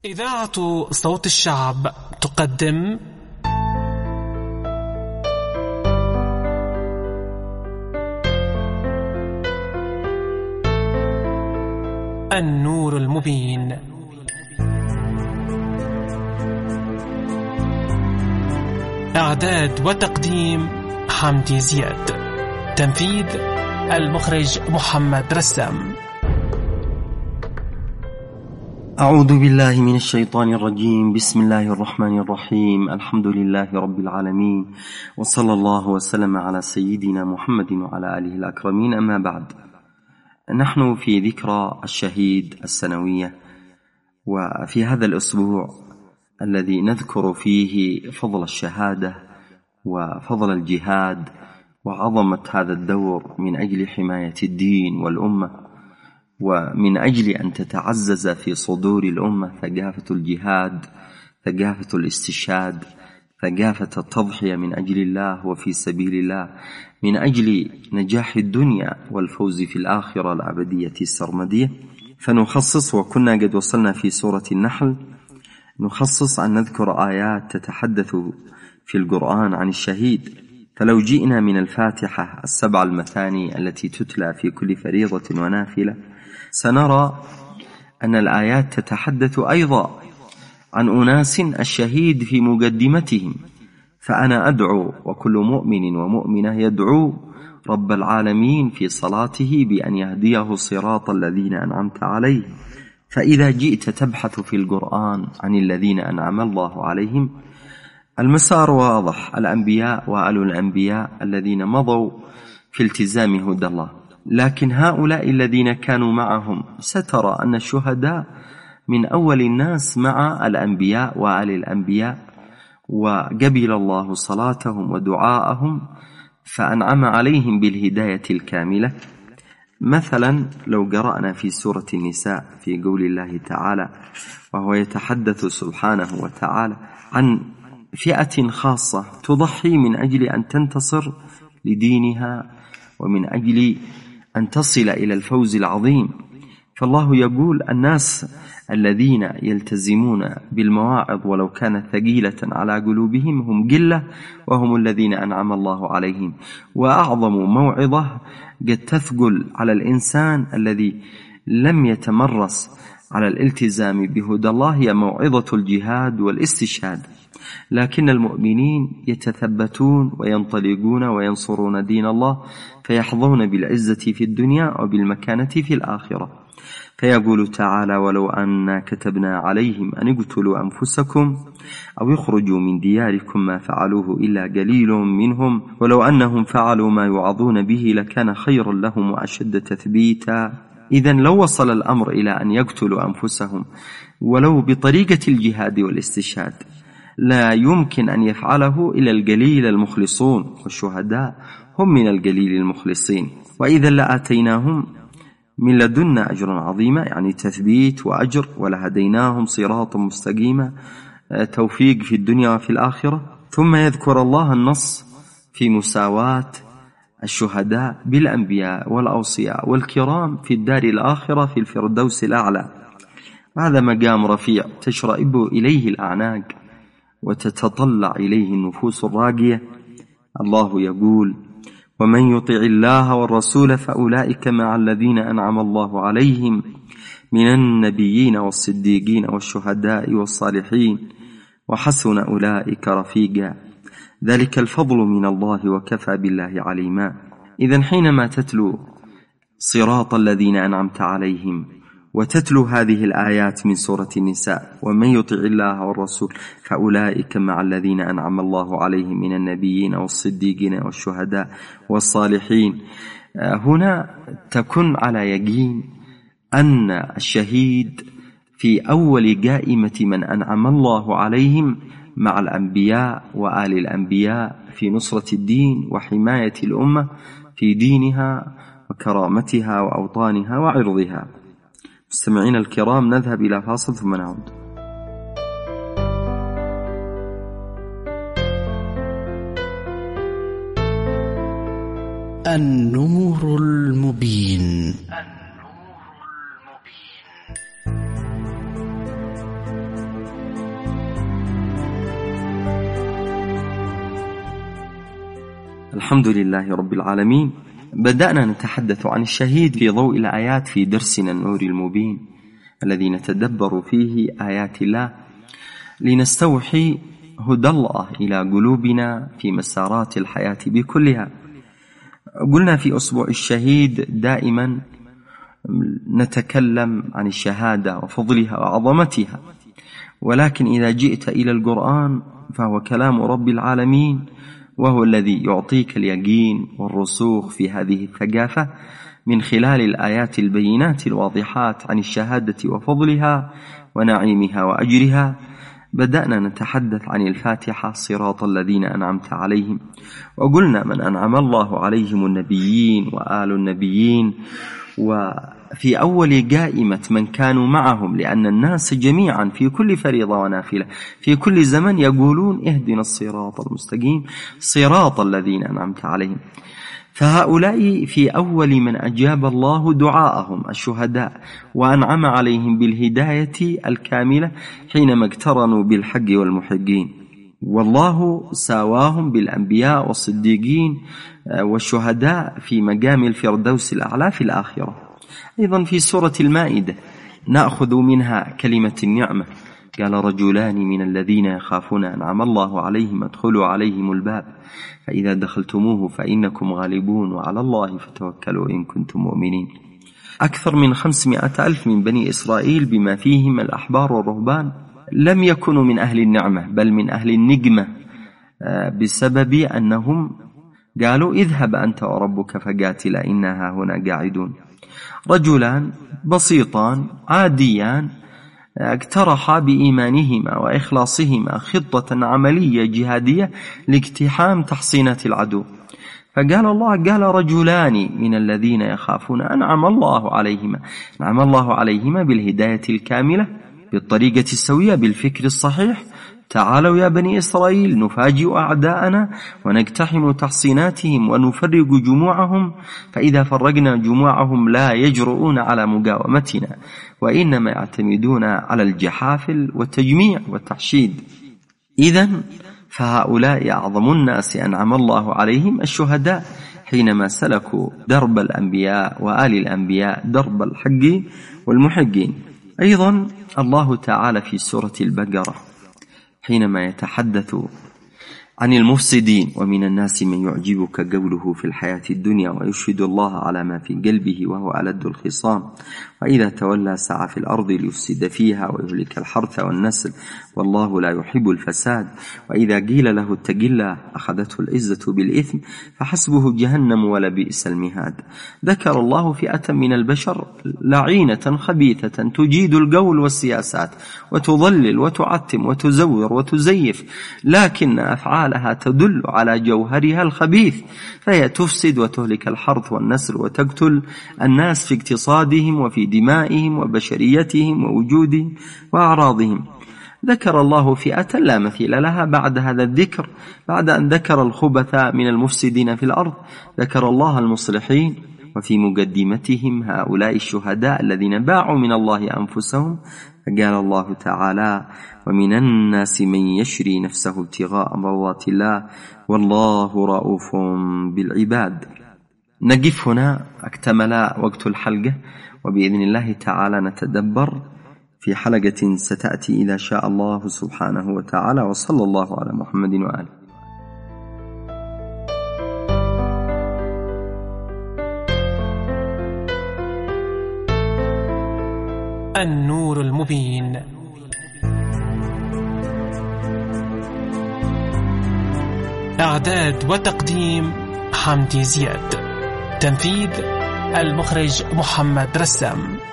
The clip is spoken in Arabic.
إذاعة صوت الشعب تقدم النور المبين. إعداد وتقديم حمدي زياد. تنفيذ المخرج محمد رسام. أعوذ بالله من الشيطان الرجيم. بسم الله الرحمن الرحيم. الحمد لله رب العالمين، وصلى الله وسلم على سيدنا محمد وعلى آله الأكرمين. أما بعد، نحن في ذكرى الشهيد السنوية، وفي هذا الأسبوع الذي نذكر فيه فضل الشهادة وفضل الجهاد وعظمة هذا الدور من أجل حماية الدين والأمة، ومن أجل أن تتعزز في صدور الأمة ثقافة الجهاد، ثقافة الاستشهاد، ثقافة التضحية من أجل الله وفي سبيل الله، من أجل نجاح الدنيا والفوز في الآخرة الأبدية السرمدية. فنخصص، وكنا قد وصلنا في سورة النحل، نخصص أن نذكر آيات تتحدث في القرآن عن الشهيد. فلو جئنا من الفاتحة السبع المثاني التي تتلى في كل فريضة ونافلة، سنرى أن الآيات تتحدث أيضا عن أناس الشهيد في مقدمتهم. فأنا أدعو، وكل مؤمن ومؤمنة يدعو رب العالمين في صلاته بأن يهديه صراط الذين أنعمت عليهم. فإذا جئت تبحث في القرآن عن الذين أنعم الله عليهم، المسار واضح: الأنبياء وآل الأنبياء الذين مضوا في التزام هدى الله. لكن هؤلاء الذين كانوا معهم، سترى أن الشهداء من أول الناس مع الأنبياء وآل الأنبياء، وقبل الله صلاتهم ودعاءهم فأنعم عليهم بالهداية الكاملة. مثلا لو قرأنا في سورة النساء في قول الله تعالى، وهو يتحدث سبحانه وتعالى عن فئة خاصة تضحي من أجل أن تنتصر لدينها ومن أجل أن تصل إلى الفوز العظيم. فالله يقول: الناس الذين يلتزمون بالمواعظ ولو كانت ثقيلة على قلوبهم هم قلة، وهم الذين أنعم الله عليهم. وأعظم موعظة قد تثقل على الإنسان الذي لم يتمرس على الالتزام بهدى الله هي موعظة الجهاد والاستشهاد. لكن المؤمنين يتثبتون وينطلقون وينصرون دين الله، فيحظون بالعزة في الدنيا وبالمكانة في الآخرة. فيقول تعالى: ولو أننا كتبنا عليهم أن اقتلوا أنفسكم أو يخرجوا من دياركم ما فعلوه إلا قليل منهم ولو أنهم فعلوا ما يوعظون به لكان خيرا لهم وأشد تثبيتا. إذن لو وصل الأمر إلى أن يقتلوا أنفسهم ولو بطريقة الجهاد والاستشهاد، لا يمكن أن يفعله إلى القليل المخلصون، والشهداء هم من القليل المخلصين. وإذا لآتيناهم من لدنا أجرا عظيما، يعني تثبيت وأجر، ولهديناهم صراطا مستقيما، توفيق في الدنيا وفي الآخرة. ثم يذكر الله النص في مساواة الشهداء بالأنبياء والأوصياء والكرام في الدار الآخرة في الفردوس الأعلى. هذا مقام رفيع تشرئب إليه الأعناق وتتطلع إليه النفوس الراقية. الله يقول: ومن يطع الله والرسول فأولئك مع الذين أنعم الله عليهم من النبيين والصديقين والشهداء والصالحين وحسن أولئك رفيقا، ذلك الفضل من الله وكفى بالله عليما. إذن حينما تتلو صراط الذين أنعمت عليهم وتتلو هذه الآيات من سورة النساء: ومن يطع الله والرسول فأولئك مع الذين أنعم الله عليهم من النبيين والصديقين والشهداء والصالحين، هنا تكن على يقين أن الشهيد في أول قائمة من أنعم الله عليهم مع الأنبياء وآل الأنبياء في نصرة الدين وحماية الأمة في دينها وكرامتها وأوطانها وعرضها. مستمعين الكرام، نذهب إلى فاصل ثم نعود. النور المبين. الحمد لله رب العالمين. بدأنا نتحدث عن الشهيد في ضوء الآيات في درسنا النور المبين الذي نتدبر فيه آيات الله لنستوحي هدى الله إلى قلوبنا في مسارات الحياة بكلها. قلنا في أسبوع الشهيد دائما نتكلم عن الشهادة وفضلها وعظمتها، ولكن إذا جئت إلى القرآن فهو كلام رب العالمين، وهو الذي يعطيك اليقين والرسوخ في هذه الثقافة من خلال الآيات البينات الواضحات عن الشهادة وفضلها ونعيمها وأجرها. بدأنا نتحدث عن الفاتحة صراط الذين أنعمت عليهم، وقلنا من أنعم الله عليهم النبيين وآل النبيين، وفي أول قائمة من كانوا معهم، لأن الناس جميعا في كل فريضة ونافلة في كل زمن يقولون اهدنا الصراط المستقيم صراط الذين أنعمت عليهم. فهؤلاء في أول من أجاب الله دعاءهم الشهداء وأنعم عليهم بالهداية الكاملة حينما اقترنوا بالحق والمحقين، والله ساواهم بالأنبياء والصديقين والشهداء في مقام الفردوس الأعلى في الآخرة. أيضا في سورة المائدة نأخذ منها كلمة النعمة، قال رجلان من الذين يخافون أنعم الله عليهم ادخلوا عليهم الباب فإذا دخلتموه فإنكم غالبون وعلى الله فتوكلوا إن كنتم مؤمنين. أكثر من 500,000 من بني إسرائيل بما فيهم الأحبار والرهبان لم يكونوا من أهل النعمة بل من أهل النقمة، بسبب أنهم قالوا اذهب أنت وربك فقاتلا إنها هنا قاعدون. رجلان بسيطان عاديان اقترحا بإيمانهما وإخلاصهما خطة عملية جهادية لاقتحام تحصينات العدو، فقال الله قال رجلان من الذين يخافون أنعم الله عليهما، أنعم الله عليهما بالهداية الكاملة بالطريقة السوية بالفكر الصحيح. تعالوا يا بني إسرائيل نفاجئ أعداءنا ونقتحم تحصيناتهم ونفرق جموعهم، فإذا فرقنا جموعهم لا يجرؤون على مقاومتنا وإنما يعتمدون على الجحافل والتجميع والتحشيد. إذن فهؤلاء أعظم الناس أنعم الله عليهم الشهداء حينما سلكوا درب الأنبياء وآل الأنبياء درب الحق والمحقين. أيضا الله تعالى في سورة البقرة حينما يتحدث عن المفسدين ومن الناس من يعجبك قوله في الحياة الدنيا ويشهد الله على ما في قلبه وهو ألد الخصام وإذا تولى سعى في الأرض ليفسد فيها ويهلك الحرث والنسل والله لا يحب الفساد وإذا قيل له اتق الله أخذته العزة بالإثم فحسبه جهنم ولبئس المهاد. ذكر الله فئة من البشر لعينة خبيثة تجيد القول والسياسات وتضلل وتعتم وتزور وتزيف، لكن أفعالها تدل على جوهرها الخبيث، فهي تفسد وتهلك الحرث والنسل وتقتل الناس في اقتصادهم وفي دمائهم وبشريتهم ووجودهم وأعراضهم. ذكر الله فئة لا مثيل لها بعد هذا الذكر، بعد أن ذكر الخبث من المفسدين في الأرض ذكر الله المصلحين، وفي مقدمتهم هؤلاء الشهداء الذين باعوا من الله أنفسهم. فقال الله تعالى ومن الناس من يشري نفسه ابتغاء مرضات الله والله رؤوف بالعباد. نقف هنا، اكتمل وقت الحلقة، وبإذن الله تعالى نتدبر في حلقة ستأتي إذا شاء الله سبحانه وتعالى، وصلى الله على محمد وآله. النور المبين. إعداد وتقديم حمدي زياد. تنفيذ المخرج محمد رسام.